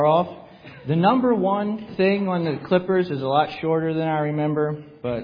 off. The number one thing on the clippers is a lot shorter than I remember, but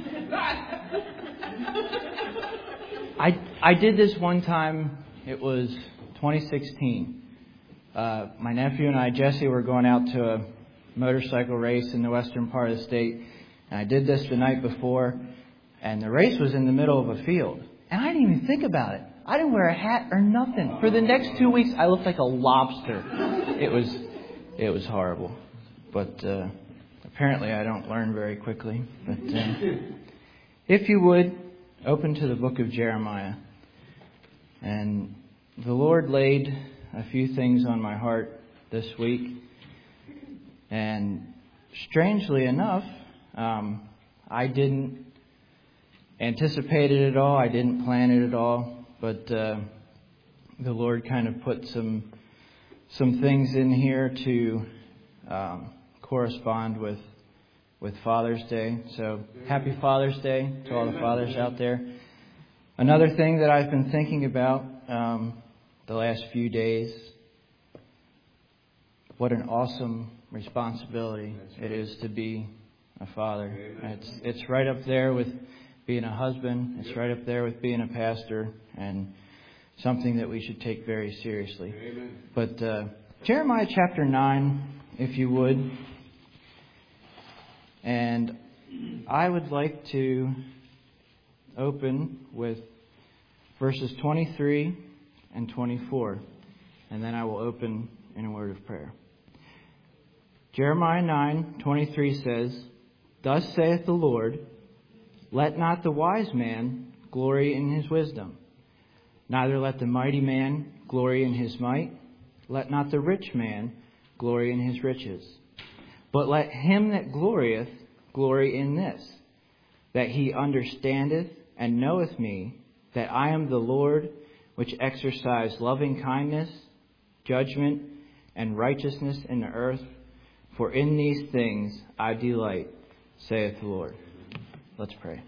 I did this one time. It was 2016. My nephew and I, Jesse, were going out to a motorcycle race in the western part of the state, and I did this the night before, and the race was in the middle of a field, and I didn't even think about it. I didn't wear a hat or nothing. For the next 2 weeks, I looked like a lobster. It was horrible. But apparently I don't learn very quickly. But if you would, open to the book of Jeremiah. And the Lord laid a few things on my heart this week. And strangely enough, I didn't anticipate it at all. I didn't plan it at all. But the Lord kind of put some things in here to correspond with Father's Day. So happy Father's Day to all the fathers out there. Another thing that I've been thinking about the last few days, what an awesome responsibility it is to be a father. It's right up there with being a husband. It's right up there with being a pastor, and something that we should take very seriously. Amen. But Jeremiah chapter 9, if you would. And I would like to open with verses 23 and 24. And then I will open in a word of prayer. Jeremiah 9:23 says, "Thus saith the Lord, let not the wise man glory in his wisdom, neither let the mighty man glory in his might. Let not the rich man glory in his riches. But let him that glorieth glory in this, that he understandeth and knoweth me, that I am the Lord, which exercise loving kindness, judgment, and righteousness in the earth. For in these things I delight, saith the Lord." Let's pray.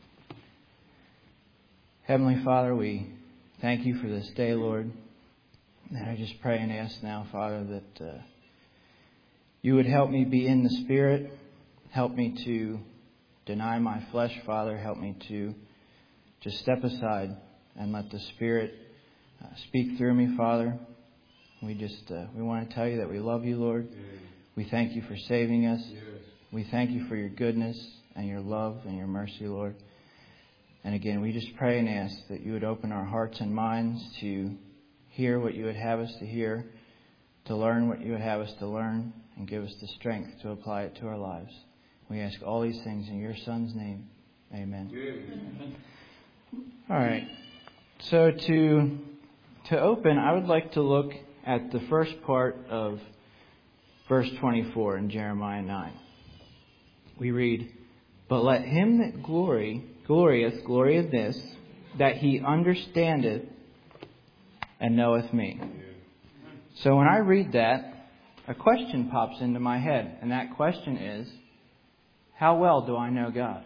Heavenly Father, we thank you for this day, Lord. And I just pray and ask now, Father, that you would help me be in the Spirit. Help me to deny my flesh, Father. Help me to just step aside and let the Spirit speak through me, Father. We want to tell you that we love you, Lord. Yes. We thank you for saving us. Yes. We thank you for your goodness and your love and your mercy, Lord. And again, we just pray and ask that you would open our hearts and minds to hear what you would have us to hear, to learn what you would have us to learn, and give us the strength to apply it to our lives. We ask all these things in your Son's name. Amen. Amen. All right. So to open, I would like to look at the first part of verse 24 in Jeremiah 9. We read, "But let him that glorieth glory in this, that he understandeth and knoweth me." So when I read that, a question pops into my head. And that question is, how well do I know God?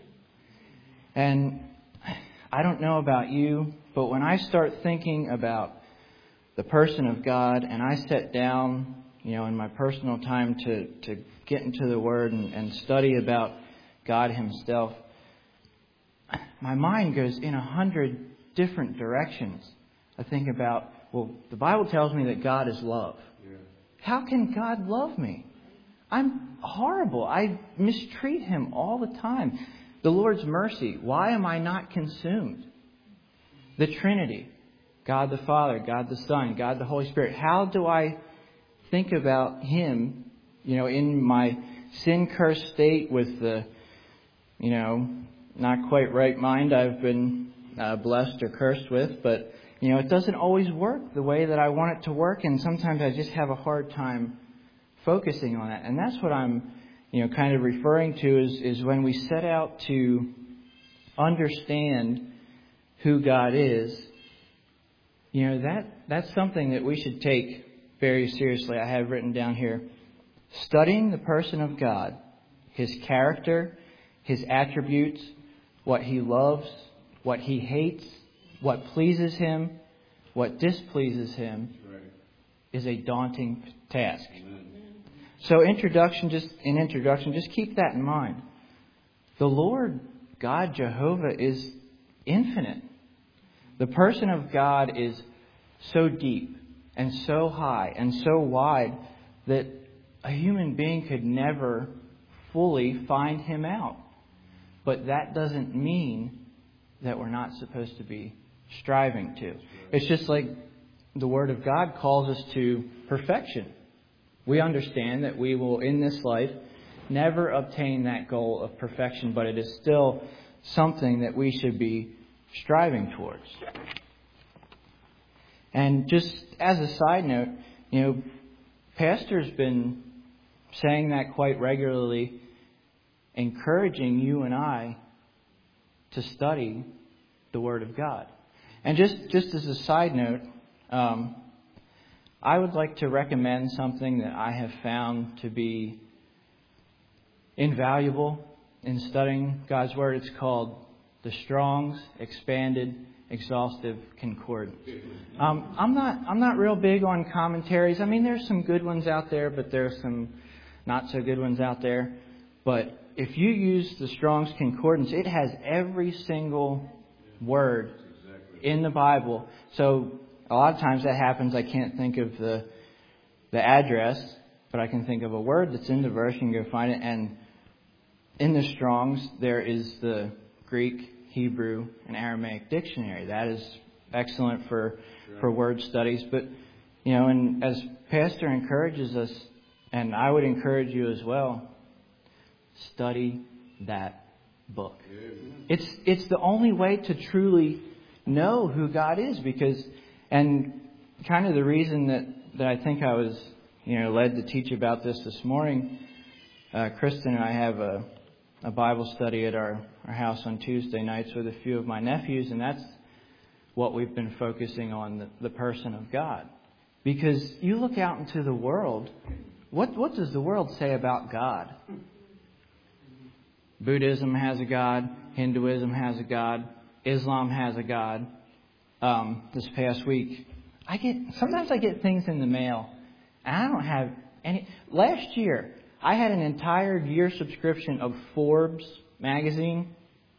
And I don't know about you, but when I start thinking about the person of God, and I sit down, in my personal time to get into the Word and study about God Himself, my mind goes in 100 different directions. I think about, the Bible tells me that God is love. Yeah. How can God love me? I'm horrible. I mistreat Him all the time. The Lord's mercy. Why am I not consumed? The Trinity. God the Father, God the Son, God the Holy Spirit. How do I think about Him, in my sin-cursed state with the, not quite right mind I've been blessed or cursed with, but, it doesn't always work the way that I want it to work, and sometimes I just have a hard time focusing on that. And that's what I'm, kind of referring to is when we set out to understand who God is, that's something that we should take very seriously. I have written down here, studying the person of God, His character, His attributes, what He loves, what He hates, what pleases Him, what displeases Him, is a daunting task. So in introduction, just keep that in mind. The Lord God Jehovah is infinite. The person of God is so deep and so high and so wide that a human being could never fully find Him out. But that doesn't mean that we're not supposed to be striving to. It's just like the Word of God calls us to perfection. We understand that we will, in this life, never obtain that goal of perfection, but it is still something that we should be striving towards. And just as a side note, Pastor's been saying that quite regularly, encouraging you and I to study the Word of God. And just as a side note, I would like to recommend something that I have found to be invaluable in studying God's Word. It's called the Strong's Expanded Exhaustive Concordance. I'm not real big on commentaries. I mean, there's some good ones out there, but there's some not so good ones out there. But if you use the Strong's Concordance, it has every single word in the Bible. So a lot of times that happens. I can't think of the address, but I can think of a word that's in the verse. You can go find it. And in the Strong's, there is the Greek, Hebrew, and Aramaic dictionary. That is excellent for word studies. But, and as Pastor encourages us, and I would encourage you as well, study that book. It's the only way to truly know who God is, and kind of the reason that I think I was, led to teach about this morning. Kristen and I have a Bible study at our house on Tuesday nights with a few of my nephews, and that's what we've been focusing on, the person of God. Because you look out into the world, what does the world say about God? Buddhism has a God, Hinduism has a God, Islam has a God. This past week, sometimes I get things in the mail, and I don't have any. Last year, I had an entire year subscription of Forbes magazine.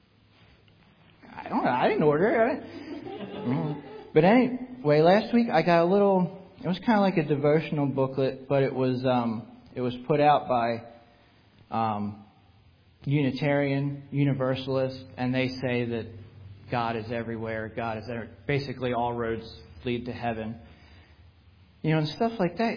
I don't know. I didn't order it. But anyway, last week I got a little. It was kind of like a devotional booklet, but it was put out by Unitarian Universalists, and they say that God is everywhere. God is there. Basically, all roads lead to heaven. And stuff like that.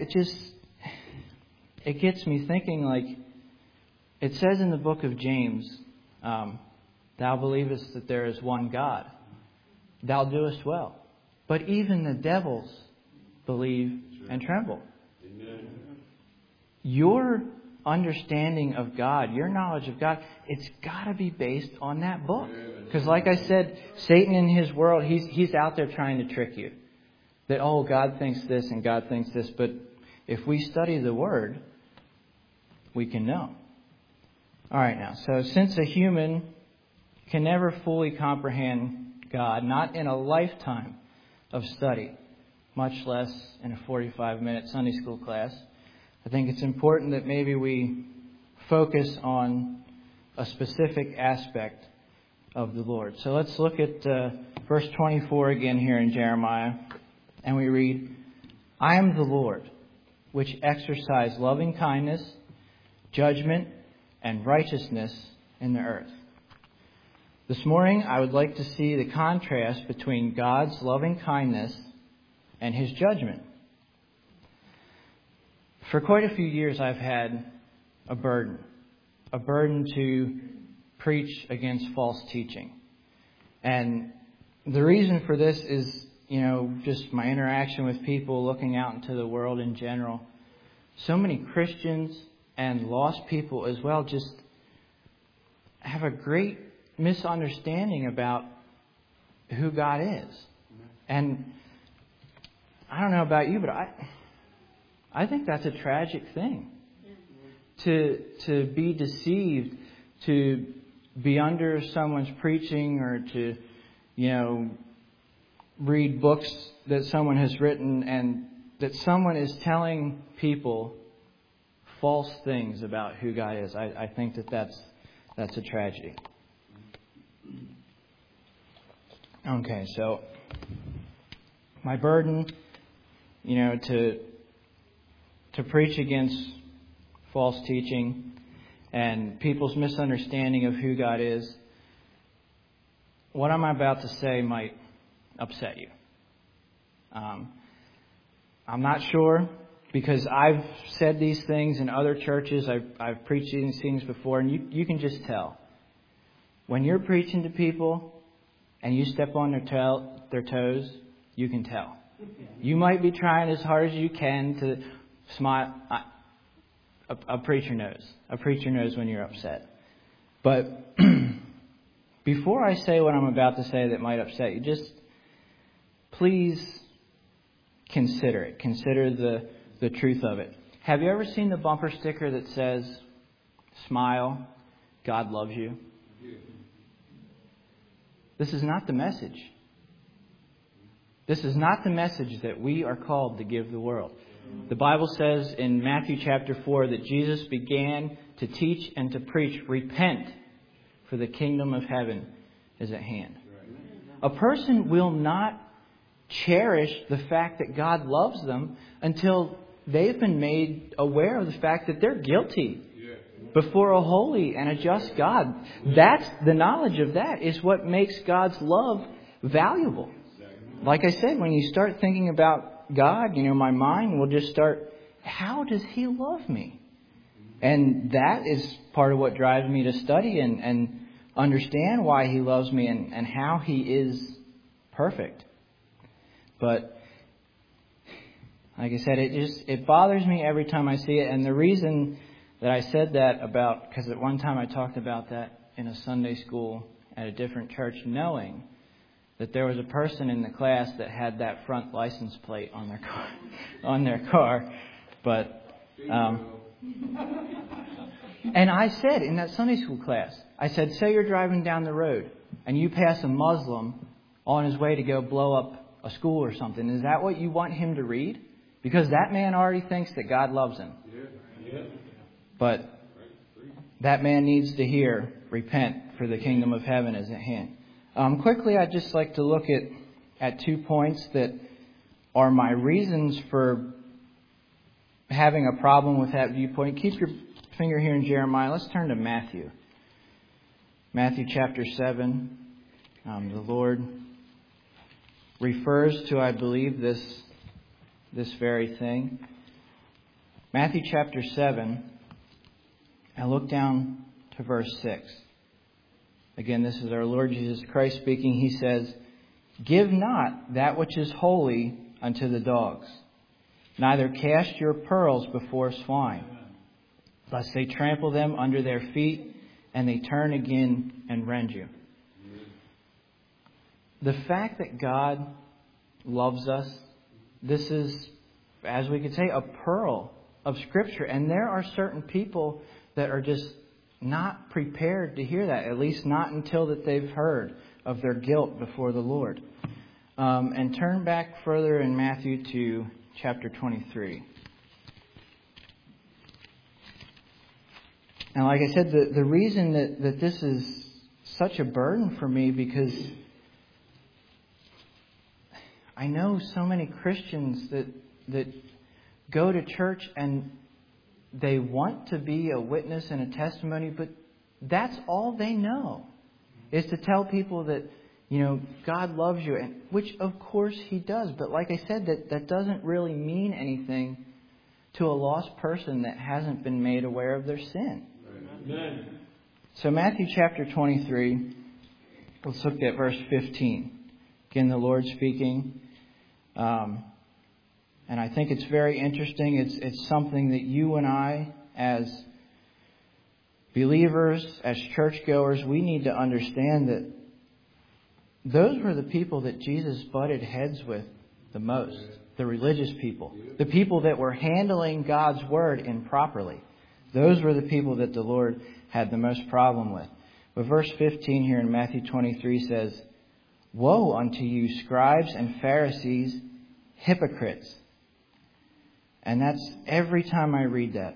It gets me thinking. Like it says in the book of James, "Thou believest that there is one God. Thou doest well. But even the devils believe and tremble." Amen. Your understanding of God, your knowledge of God, it's got to be based on that book. Because like I said, Satan in his world, he's out there trying to trick you. That, God thinks this and God thinks this. But if we study the Word, we can know. All right, now, so since a human can never fully comprehend God, not in a lifetime of study, much less in a 45-minute Sunday school class, I think it's important that maybe we focus on a specific aspect of the Lord. So let's look at verse 24 again here in Jeremiah. And we read, "I am the Lord, which exercise loving kindness, judgment, and righteousness in the earth." This morning, I would like to see the contrast between God's loving kindness and His judgment. For quite a few years, I've had a burden to preach against false teaching. And the reason for this is, just my interaction with people, looking out into the world in general. So many Christians and lost people as well just have a great misunderstanding about who God is. And I don't know about you, but I think that's a tragic thing. To be deceived, to be under someone's preaching, or to, read books that someone has written and that someone is telling people false things about who God is. I think that's a tragedy. Okay, so my burden, to preach against false teaching and people's misunderstanding of who God is. What I'm about to say might upset you. I'm not sure, because I've said these things in other churches. I've preached these things before, and you can just tell. When you're preaching to people and you step on their toes, you can tell. You might be trying as hard as you can to smile. A preacher knows. A preacher knows when you're upset. But before I say what I'm about to say that might upset you, just please consider it. Consider the truth of it. Have you ever seen the bumper sticker that says, "Smile, God loves you"? This is not the message. This is not the message that we are called to give the world. The Bible says in Matthew chapter 4 that Jesus began to teach and to preach, "Repent, for the kingdom of heaven is at hand." A person will not cherish the fact that God loves them until they've been made aware of the fact that they're guilty before a holy and a just God. That's the knowledge of that is what makes God's love valuable. Like I said, when you start thinking about God, my mind will just start, how does He love me? And that is part of what drives me to study and understand why He loves me and how He is perfect. But like I said, it bothers me every time I see it. And the reason that I said that because at one time I talked about that in a Sunday school at a different church, knowing that there was a person in the class that had that front license plate on their car. But and I said in that Sunday school class, I said, say you're driving down the road and you pass a Muslim on his way to go blow up a school or something. Is that what you want him to read? Because that man already thinks that God loves him. But that man needs to hear, "Repent, for the kingdom of heaven is at hand." Quickly, I'd just like to look at 2 points that are my reasons for having a problem with that viewpoint. Keep your finger here in Jeremiah. Let's turn to Matthew. Matthew chapter 7. The Lord refers to, I believe, this very thing. Matthew chapter 7. And look down to verse 6. Again, this is our Lord Jesus Christ speaking. He says, "Give not that which is holy unto the dogs, neither cast your pearls before swine, lest they trample them under their feet, and they turn again and rend you." The fact that God loves us, this is, as we could say, a pearl of Scripture. And there are certain people that are just not prepared to hear that, at least not until that they've heard of their guilt before the Lord. And turn back further in Matthew to chapter 23. And like I said, the reason that this is such a burden for me, because I know so many Christians that go to church and they want to be a witness and a testimony, but that's all they know, is to tell people that, God loves you, and which of course He does. But like I said, that doesn't really mean anything to a lost person that hasn't been made aware of their sin. Amen. So Matthew chapter 23, let's look at verse 15. Again, the Lord speaking. And I think it's very interesting. It's something that you and I, as believers, as churchgoers, we need to understand that those were the people that Jesus butted heads with the most. The religious people. The people that were handling God's word improperly. Those were the people that the Lord had the most problem with. But verse 15 here in Matthew 23 says, "Woe unto you, scribes and Pharisees, hypocrites! And that's every time I read that,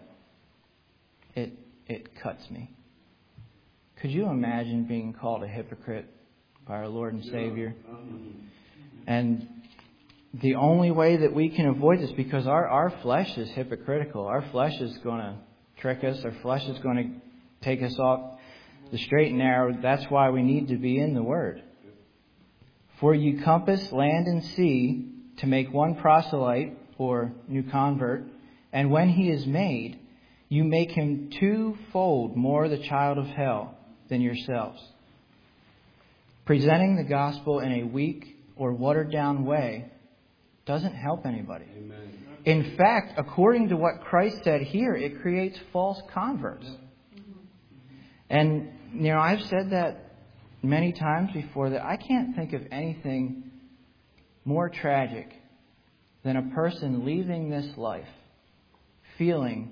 it cuts me. Could you imagine being called a hypocrite by our Lord and Savior? And the only way that we can avoid this, because our flesh is hypocritical. Our flesh is going to trick us. Our flesh is going to take us off the straight and narrow. That's why we need to be in the Word. For you compass land and sea to make one proselyte or new convert, and when he is made, you make him twofold more the child of hell than yourselves. Presenting the gospel in a weak or watered down way doesn't help anybody. Amen. In fact, according to what Christ said here, it creates false converts. And, I've said that many times before, that I can't think of anything more tragic than a person leaving this life feeling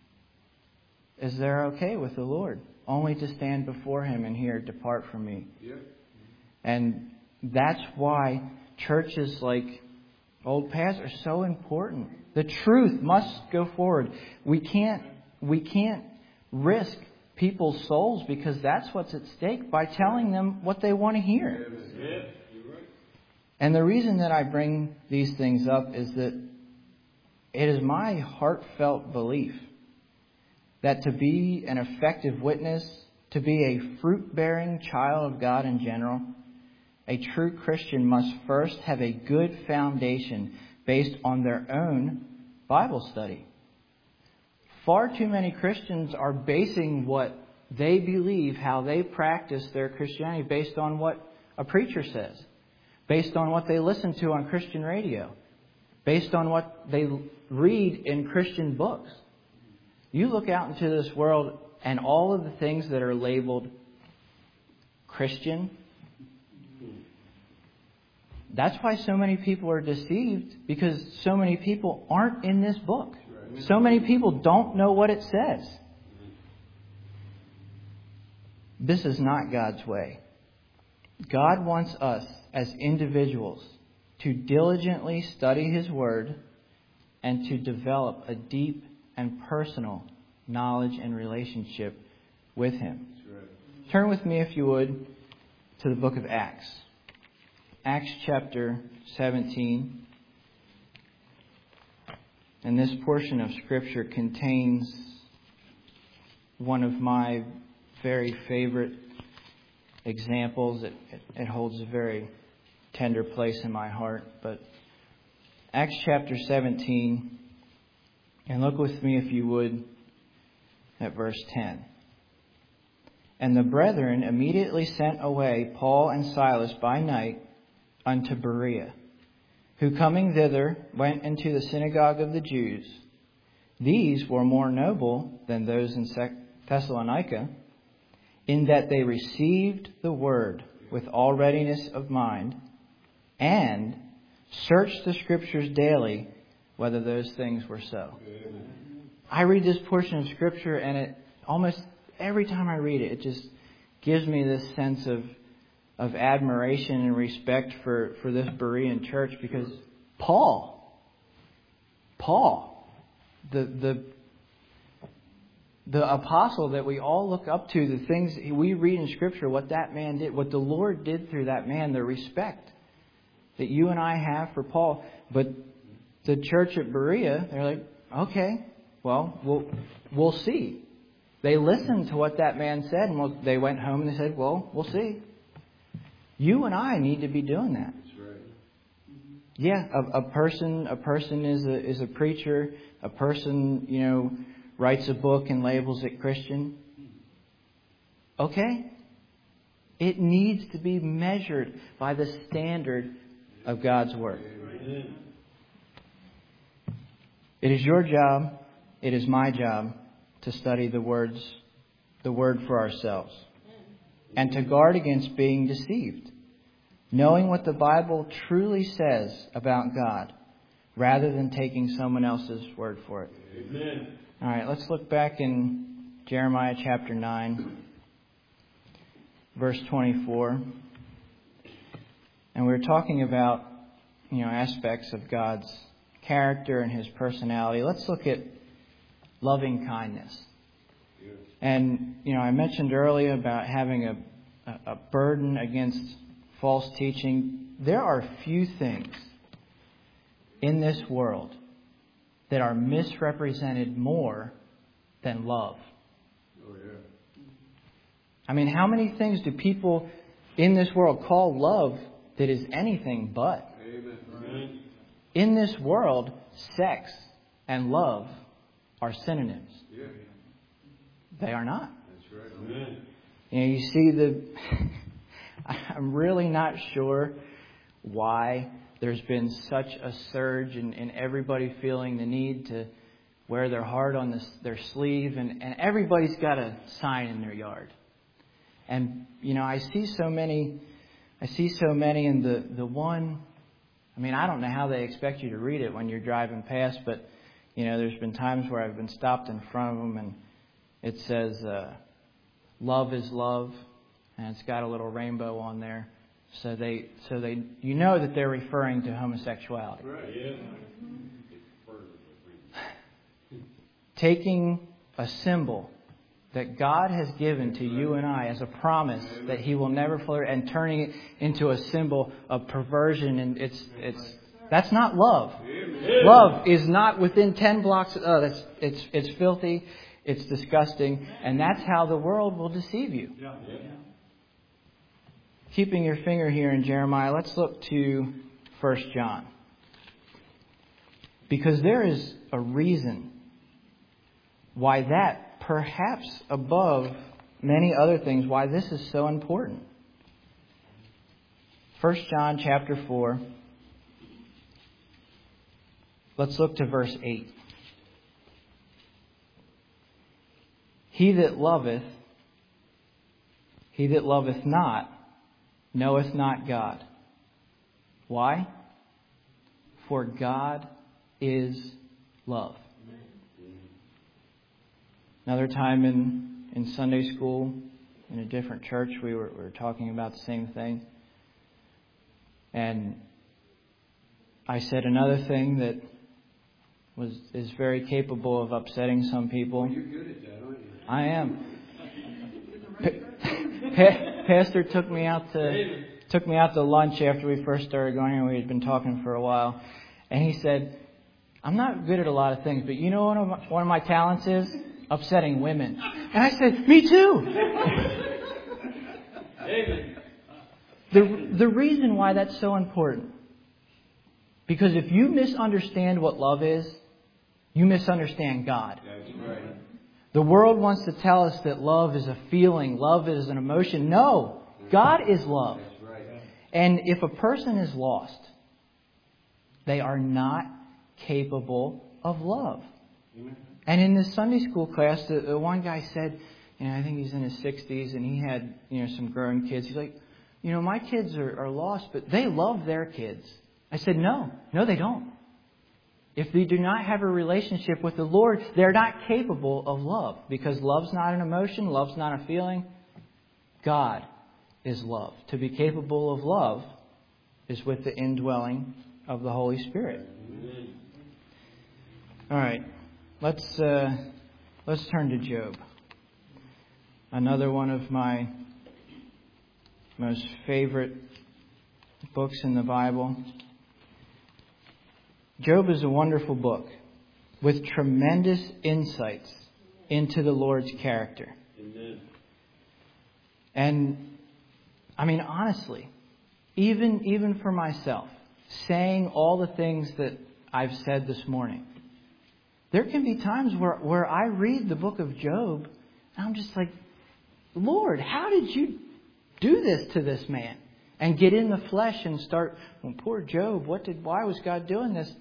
as they're okay with the Lord, only to stand before Him and hear, "Depart from me." Yep. And that's why churches like Old Paths are so important. The truth must go forward. We can't risk people's souls, because that's what's at stake, by telling them what they want to hear. Yeah, you're right. And the reason that I bring these things up is that it is my heartfelt belief that to be an effective witness, to be a fruit-bearing child of God in general, a true Christian must first have a good foundation based on their own Bible study. Far too many Christians are basing what they believe, how they practice their Christianity, based on what a preacher says, based on what they listen to on Christian radio, based on what they read in Christian books. You look out into this world, and all of the things that are labeled Christian, that's why so many people are deceived, because so many people aren't in this book. So many people don't know what it says. This is not God's way. God wants us as individuals to diligently study His Word and to develop a deep and personal knowledge and relationship with Him. Turn with me, if you would, to the book of Acts. Acts chapter 17. And this portion of Scripture contains one of my very favorite examples. It holds a very tender place in my heart. But Acts chapter 17, and look with me, if you would, at verse 10. And the brethren immediately sent away Paul and Silas by night unto Berea, who coming thither went into the synagogue of the Jews. These were more noble than those in Thessalonica, in that they received the word with all readiness of mind, and searched the Scriptures daily whether those things were so. I read this portion of Scripture, and it almost every time I read it, it just gives me this sense of admiration and respect for this Berean church, because Paul, the apostle that we all look up to, the things we read in Scripture, what that man did, what the Lord did through that man, the respect that you and I have for Paul. But the church at Berea, they're like, okay, well, we'll see. They listened to what that man said, and they went home and they said, well, we'll see. You and I need to be doing that. That's right. Yeah, a person is a preacher. A person, writes a book and labels it Christian. Okay. It needs to be measured by the standard of God's Word. Amen. It is your job, it is my job, to study the Word for ourselves, and to guard against being deceived, knowing what the Bible truly says about God, rather than taking someone else's word for it. Amen. All right, let's look back in Jeremiah chapter 9, verse 24. And we're talking about, aspects of God's character and His personality, let's look at loving kindness. And, I mentioned earlier about having a burden against false teaching. There are few things in this world that are misrepresented more than love. I mean, how many things do people in this world call love that is anything but? Amen. In this world, sex and love are synonyms. Yeah. They are not. That's right. Amen. You see I'm really not sure why there's been such a surge in everybody feeling the need to wear their heart on their sleeve, and everybody's got a sign in their yard. And, I see so many, and the one, I don't know how they expect you to read it when you're driving past, but, there's been times where I've been stopped in front of them, and it says, love is love, and it's got a little rainbow on there. So they that they're referring to homosexuality. Right. Yeah. Taking a symbol that God has given to you and I as a promise that He will never flirt, and turning it into a symbol of perversion, and that's not love. Love is not within 10 blocks. It's filthy, it's disgusting, and that's how the world will deceive you. Keeping your finger here in Jeremiah, let's look to 1 John. Because there is a reason why that, perhaps above many other things, why this is so important. 1 John chapter 4. Let's look to verse 8. He that loveth not, knoweth not God. Why? For God is love. Another time in Sunday school, in a different church, we were talking about the same thing. And I said another thing that is very capable of upsetting some people. Well, you're good at that, aren't you? I am. Pastor took me out to lunch after we first started going, and we had been talking for a while. And he said, I'm not good at a lot of things, but you know what one of my talents is? Upsetting women. And I said, me too. The reason why that's so important, because if you misunderstand what love is, you misunderstand God. That's right. The world wants to tell us that love is a feeling, love is an emotion. No, God is love. That's right. And if a person is lost, they are not capable of love. Amen. And in this Sunday school class, the one guy said, I think he's in his 60s, and he had, some grown kids. He's like, my kids are lost, but they love their kids. I said, no, they don't. If they do not have a relationship with the Lord, they're not capable of love, because love's not an emotion, love's not a feeling. God is love. To be capable of love is with the indwelling of the Holy Spirit. All right. Let's turn to Job. Another one of my most favorite books in the Bible. Job is a wonderful book with tremendous insights into the Lord's character. Amen. And honestly, even for myself, saying all the things that I've said this morning, there can be times where I read the book of Job and I'm just like, Lord, how did you do this to this man? And get in the flesh and start, well, poor Job, why was God doing this?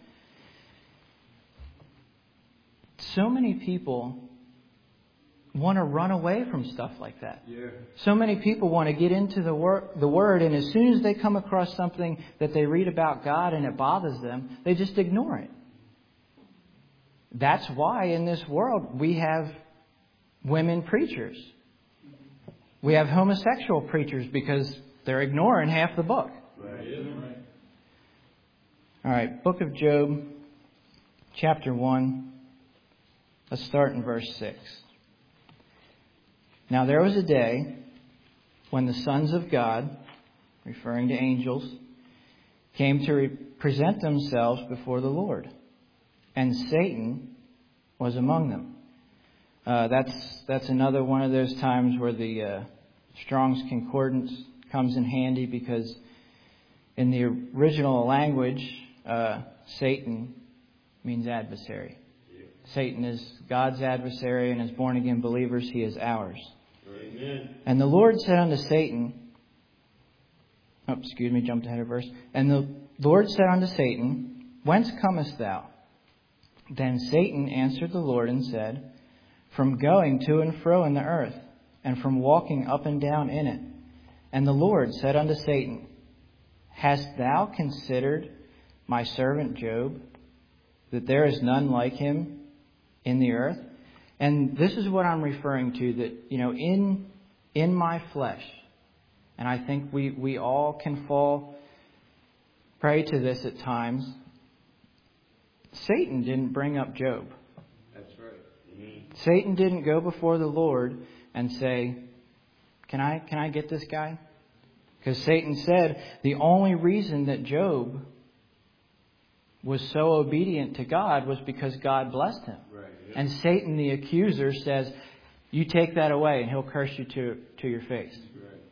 So many people want to run away from stuff like that. Yeah. So many people want to get into the Word, and as soon as they come across something that they read about God and it bothers them, they just ignore it. That's why in this world we have women preachers. We have homosexual preachers because they're ignoring half the book. Right. All right, Book of Job, chapter 1. Let's start in verse 6. Now there was a day when the sons of God, referring to angels, came to present themselves before the Lord, and Satan was among them. That's another one of those times where the Strong's Concordance comes in handy, because in the original language, Satan means adversary. Satan is God's adversary, and as born-again believers, he is ours. Amen. And the Lord said unto Satan, jumped ahead of verse. And the Lord said unto Satan, Whence comest thou? Then Satan answered the Lord and said, From going to and fro in the earth, and from walking up and down in it. And the Lord said unto Satan, Hast thou considered my servant Job, that there is none like him in the earth? And this is what I'm referring to, that, in my flesh, and I think we all can fall prey to this at times, Satan didn't bring up Job. That's right. Mm-hmm. Satan didn't go before the Lord and say, Can I get this guy? Because Satan said the only reason that Job was so obedient to God was because God blessed him. Right, yeah. And Satan, the accuser, says, You take that away and he'll curse you to your face. Right.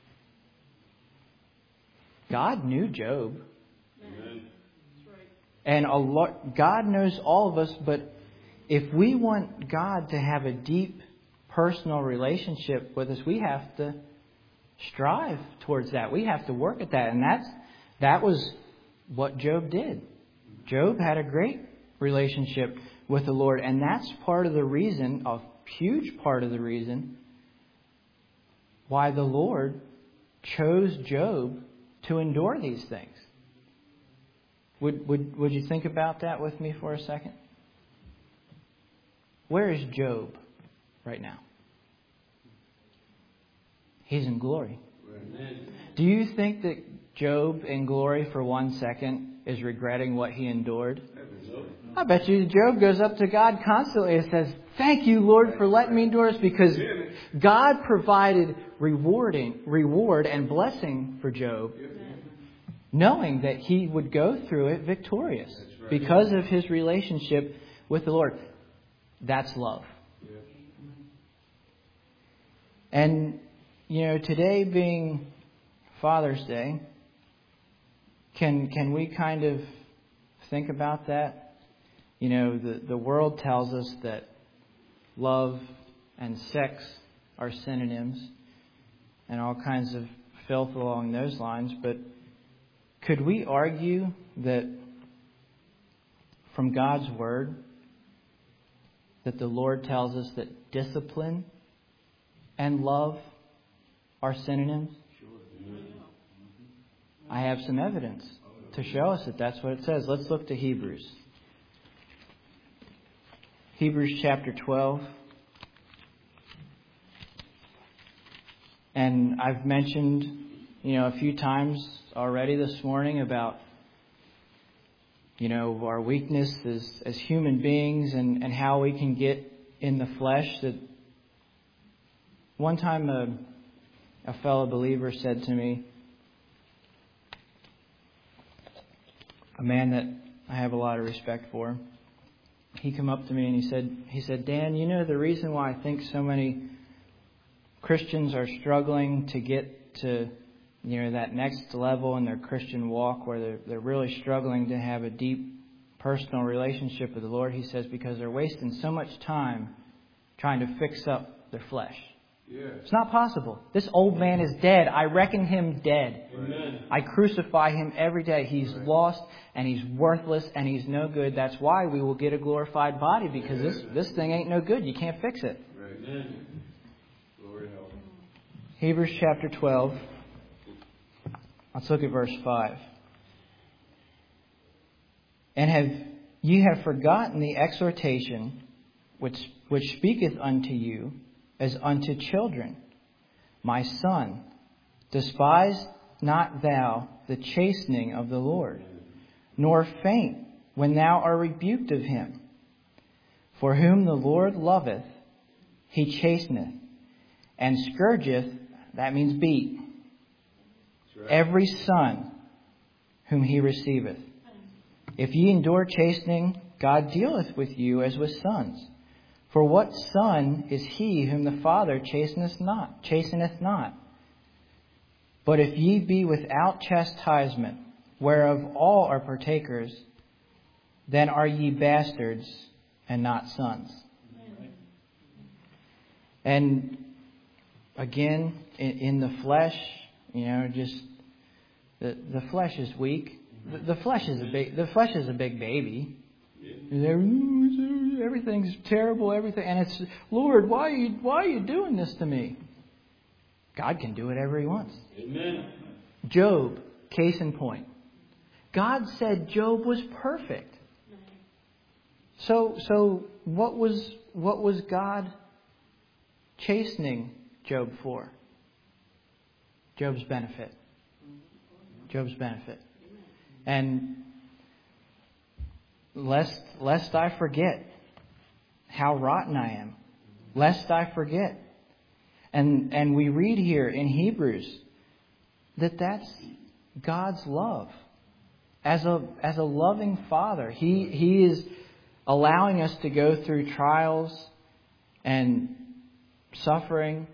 God knew Job. Amen. And God knows all of us, but if we want God to have a deep personal relationship with us, we have to strive towards that. We have to work at that. And that was what Job did. Job had a great relationship with the Lord. And that's part of the reason, a huge part of the reason, why the Lord chose Job to endure these things. Would you think about that with me for a second? Where is Job right now? He's in glory. Amen. Do you think that Job in glory for 1 second is regretting what he endured? I bet you Job goes up to God constantly and says, Thank you, Lord, for letting me endure this, because God provided reward and blessing for Job, knowing that he would go through it victorious because of his relationship with the Lord. That's love. And, today being Father's Day, can we kind of think about that? The world tells us that love and sex are synonyms and all kinds of filth along those lines. But could we argue that from God's Word that the Lord tells us that discipline and love are synonyms? I have some evidence to show us that that's what it says. Let's look to Hebrews. Hebrews chapter 12. And I've mentioned, a few times already this morning about, our weakness as human beings and how we can get in the flesh. That one time a fellow believer said to me, a man that I have a lot of respect for, he came up to me and he said, Dan, the reason why I think so many Christians are struggling to get to, that next level in their Christian walk where they're really struggling to have a deep personal relationship with the Lord, he says, because they're wasting so much time trying to fix up their flesh. Yeah. It's not possible. This old man is dead. I reckon him dead. Amen. I crucify him every day. He's lost and he's worthless and he's no good. That's why we will get a glorified body, because this thing ain't no good. You can't fix it. Amen. Glory help. Hebrews chapter 12. Let's look at verse 5. And ye have forgotten the exhortation which speaketh unto you as unto children. My son, despise not thou the chastening of the Lord, nor faint when thou art rebuked of him. For whom the Lord loveth, he chasteneth, and scourgeth," that means beat, That's right. "every son whom he receiveth. If ye endure chastening, God dealeth with you as with sons. For what son is he whom the Father chasteneth not? But if ye be without chastisement, whereof all are partakers, then are ye bastards and not sons." And again, in the flesh, just the flesh is weak. The flesh is a big baby. Everything's terrible, everything, and it's, "Lord, why are you doing this to me?" God can do whatever He wants. Amen. Job, case in point. God said Job was perfect. So what was God chastening Job for? Job's benefit. Job's benefit. And lest I forget how rotten I am. Lest I forget. And we read here in Hebrews that that's God's love. As a loving Father, He is allowing us to go through trials and suffering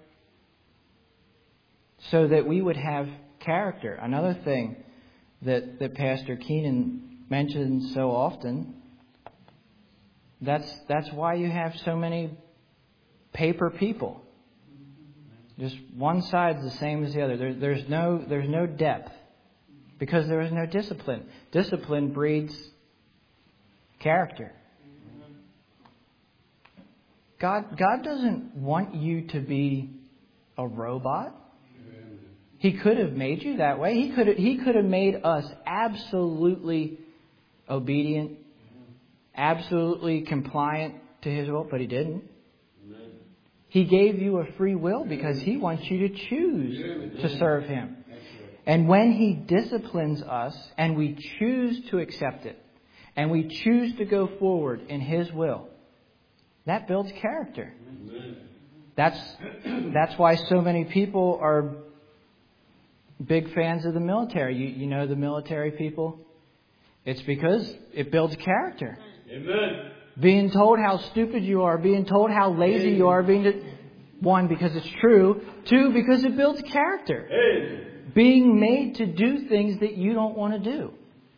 so that we would have character. Another thing that Pastor Keenan mentions so often, that's why you have so many paper people. Just one side's the same as the other. There's no depth because there is no discipline. Discipline breeds character. God doesn't want you to be a robot. He could have made you that way. He could have made us absolutely obedient, absolutely compliant to His will, but He didn't. He gave you a free will because He wants you to choose to serve Him. And when He disciplines us and we choose to accept it and we choose to go forward in His will, that builds character. That's why so many people are big fans of the military. You know the military people? It's because it builds character. Amen. Being told how stupid you are, being told how lazy you are, one, because it's true. Two, because it builds character. Being made to do things that you don't want to do.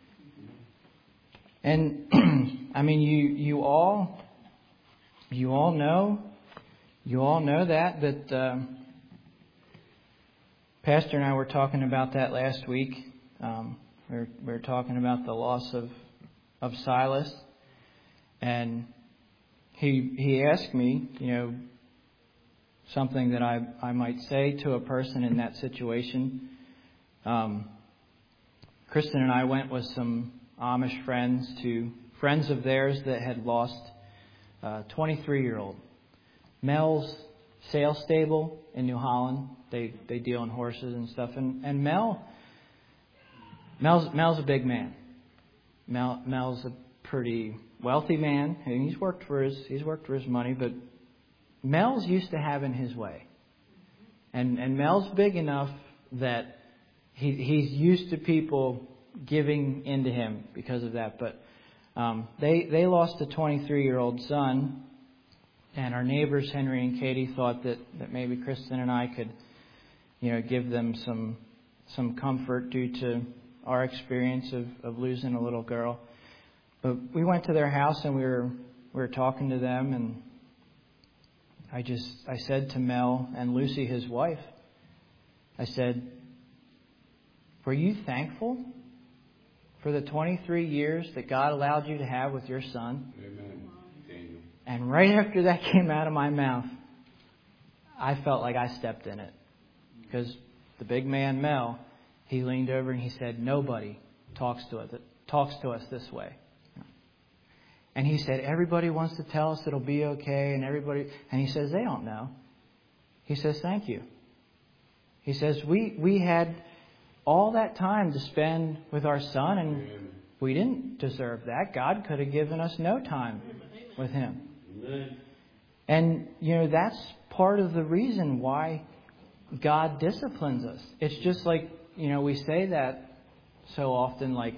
And I mean, you all know that Pastor and I were talking about that last week. We were talking about the loss of Silas. And he asked me, something that I might say to a person in that situation. Kristen and I went with some Amish friends of theirs that had lost a 23-year-old. Mel's sales stable in New Holland. They deal in horses and stuff. And Mel's a big man. Mel's a pretty wealthy man. And he's worked for his money, but Mel's used to having his way. And Mel's big enough that he's used to people giving into him because of that. But they lost a 23-year-old son, and our neighbors Henry and Katie thought that maybe Kristen and I could, give them some comfort due to our experience of losing a little girl. But we went to their house and we were talking to them, and I said to Mel and Lucy, his wife, I said, "Were you thankful for the 23 years that God allowed you to have with your son?" Amen. And right after that came out of my mouth, I felt like I stepped in it. Because the big man, Mel, he leaned over and he said, "Nobody talks to us this way." And he said, "Everybody wants to tell us it'll be okay," and he says, "They don't know." He says, "Thank you." He says, we had all that time to spend with our son, and We didn't deserve that. God could have given us no time with Him. Amen. And, that's part of the reason why God disciplines us. It's just like, we say that so often, like,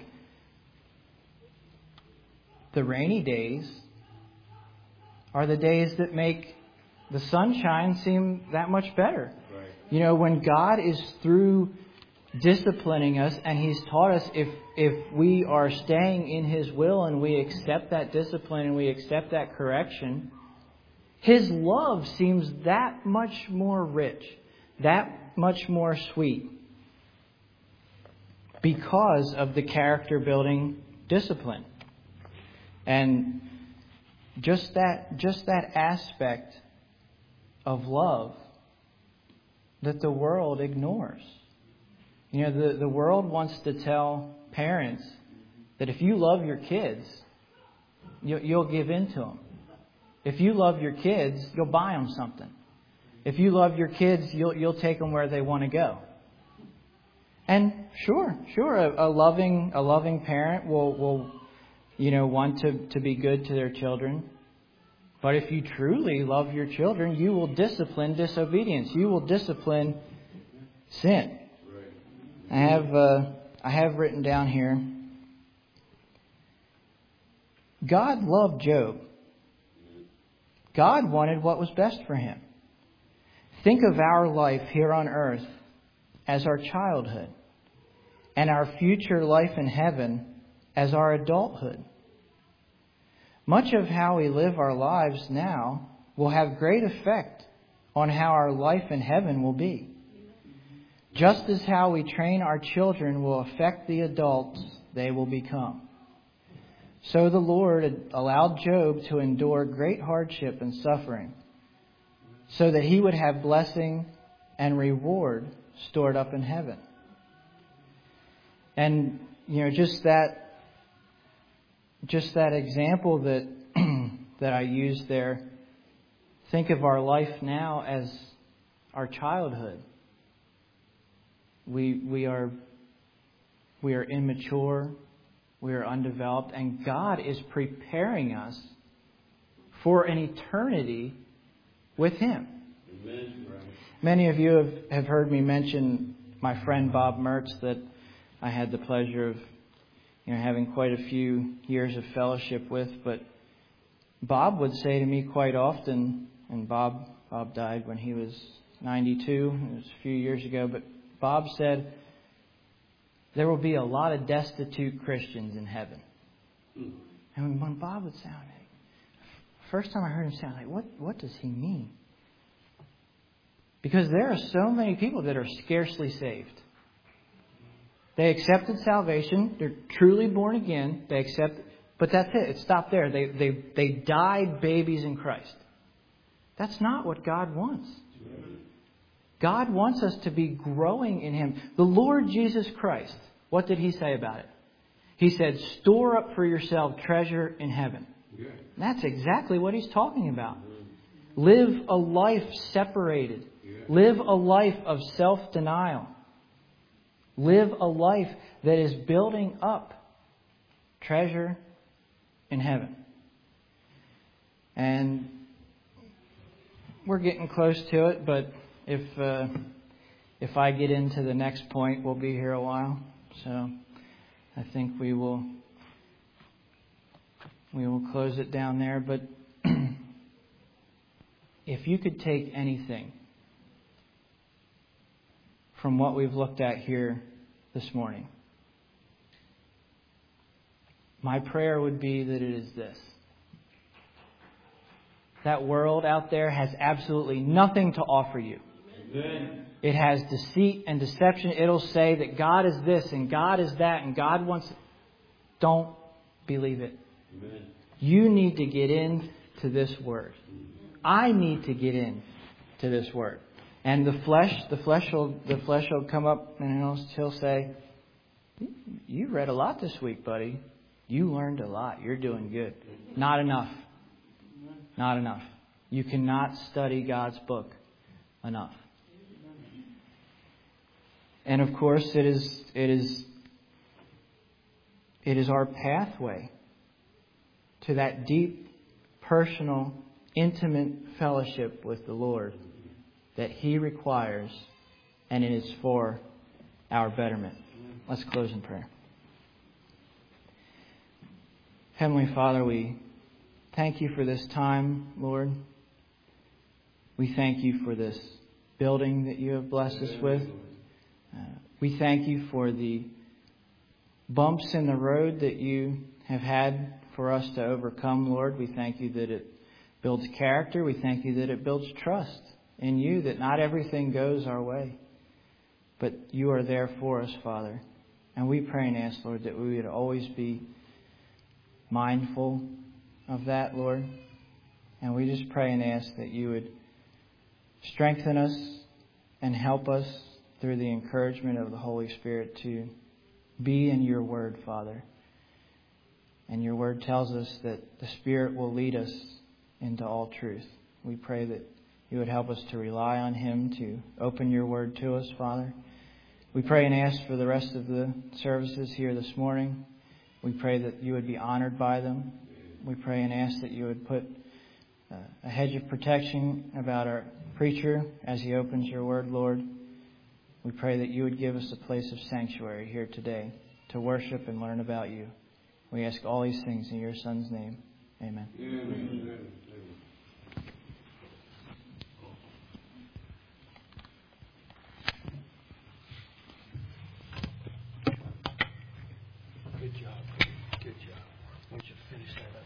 the rainy days are the days that make the sunshine seem that much better. Right. When God is through disciplining us and He's taught us, if we are staying in His will and we accept that discipline and we accept that correction, His love seems that much more rich, that much more sweet, because of the character building discipline. And just that aspect of love that the world ignores. The world wants to tell parents that if you love your kids, you'll give in to them. If you love your kids, you'll buy them something. If you love your kids, you'll take them where they want to go. And sure, a loving parent will want to be good to their children. But if you truly love your children, you will discipline disobedience. You will discipline sin. I have written down here, God loved Job. God wanted what was best for him. Think of our life here on earth as our childhood, and our future life in heaven as our adulthood. Much of how we live our lives now will have great effect on how our life in heaven will be. Just as how we train our children will affect the adults they will become. So the Lord allowed Job to endure great hardship and suffering, so that he would have blessing and reward stored up in heaven. And, just that example that that I used there, think of our life now as our childhood. We are immature, we are undeveloped, and God is preparing us for an eternity with Him. Amen. Many of you have heard me mention my friend Bob Mertz, that I had the pleasure of having quite a few years of fellowship with. But Bob would say to me quite often, and Bob died when he was 92, it was a few years ago, but Bob said, there will be a lot of destitute Christians in heaven. And when Bob would say, first time I heard him say, I'm like, what does he mean? Because there are so many people that are scarcely saved. They accepted salvation. They're truly born again. They accept, but that's it. It stopped there. They died babies in Christ. That's not what God wants. God wants us to be growing in Him. The Lord Jesus Christ, what did He say about it? He said, store up for yourself treasure in heaven. And that's exactly what He's talking about. Live a life separated. Live a life of self-denial. Live a life that is building up treasure in heaven. And we're getting close to it, but if I get into the next point, we'll be here a while. So I think we will close it down there. But if you could take anything from what we've looked at here this morning, my prayer would be that it is this. That world out there has absolutely nothing to offer you. Amen. It has deceit and deception. It'll say that God is this and God is that and God wants it. Don't believe it. Amen. You need to get into this Word. I need to get in to this Word. And the flesh will come up and he'll say, you read a lot this week, buddy. You learned a lot. You're doing good. Not enough. Not enough. You cannot study God's book enough. And of course, it it is our pathway to that deep, personal, intimate fellowship with the Lord that He requires, and it is for our betterment. Let's close in prayer. Heavenly Father, we thank You for this time, Lord. We thank You for this building that You have blessed us with. We thank You for the bumps in the road that You have had for us to overcome, Lord. We thank You that it builds character. We thank You that it builds trust in You, that not everything goes our way, but You are there for us, Father. And we pray and ask, Lord, that we would always be mindful of that, Lord. And we just pray and ask that You would strengthen us and help us through the encouragement of the Holy Spirit to be in Your Word, Father. And Your Word tells us that the Spirit will lead us into all truth. We pray that You would help us to rely on Him to open Your Word to us, Father. We pray and ask for the rest of the services here this morning. We pray that You would be honored by them. We pray and ask that You would put a hedge of protection about our preacher as he opens Your Word, Lord. We pray that You would give us a place of sanctuary here today to worship and learn about You. We ask all these things in Your Son's name. Amen. Amen. Good job. Good job. Why don't you finish that up?